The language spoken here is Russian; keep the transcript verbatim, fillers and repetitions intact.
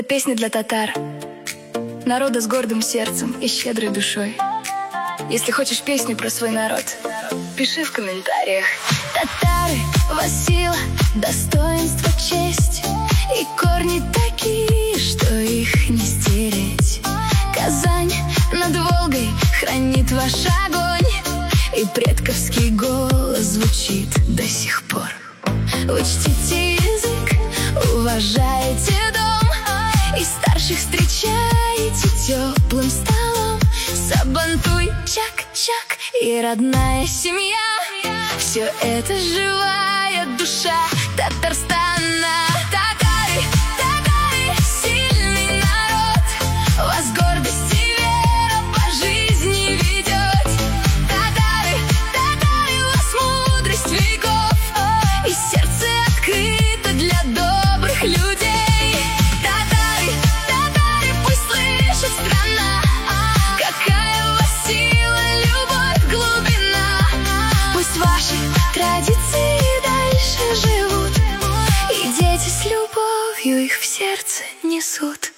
Песня для татар, народа с гордым сердцем и щедрой душой. Если хочешь песню про свой народ, пиши в комментариях. Татары, у вас сила, достоинство, честь, и корни такие, что их не стереть. Казань над Волгой хранит ваш огонь, и предковский голос звучит до сих пор. Учтите язык, уважайте дом, и старших встречайте теплым столом. Сабантуй, чак-чак и родная семья, все это живая душа Татарстана. Татары, татары, сильный народ, вас гордость и вера по жизни ведет. Татары, татары, вас мудрость веков, и сердце открыто для добрых людей. Татары, татары, пусть слышит страна, какая у вас сила, любовь, глубина. Пусть ваши традиции дальше живут, и дети с любовью их в сердце несут.